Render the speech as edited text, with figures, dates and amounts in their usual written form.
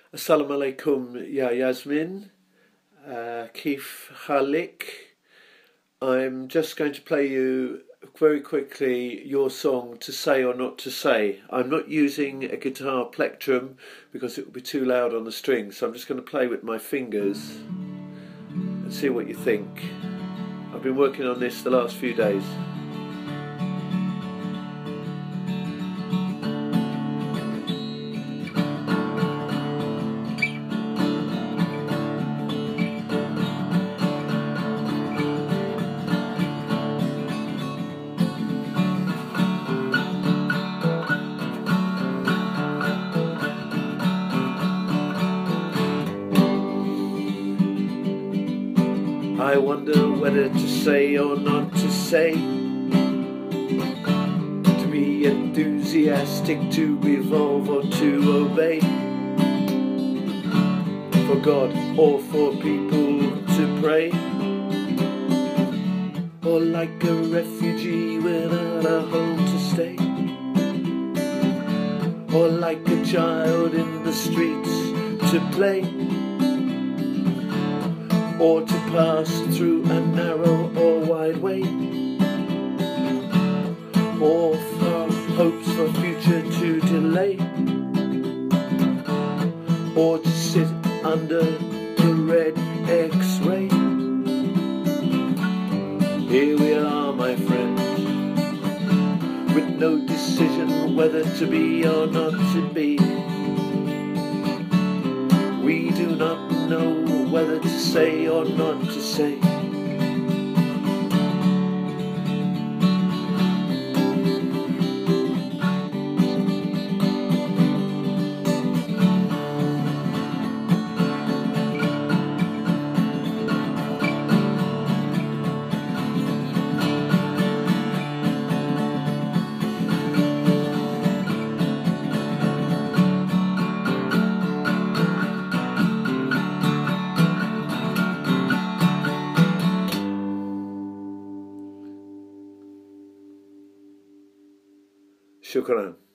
Assalamu alaikum, ya Yasmin, Keith Khalik. I'm just going to play you very quickly your song To Say or Not to Say. I'm not using a guitar plectrum because it will be too loud on the strings, so I'm just going to play with my fingers and see what you think. I've been working on this the last few days. I wonder whether to say or not to say, to be enthusiastic, to revolve or to obey, for God or for people to pray, or like a refugee without a home to stay, or like a child in the streets to play, or to pass through a narrow or wide way, or for hopes for future to delay, or to sit under the red X-ray. Here we are, my friends, with no decision whether to be or not to be. We do not know whether to say or not to say. Shukran.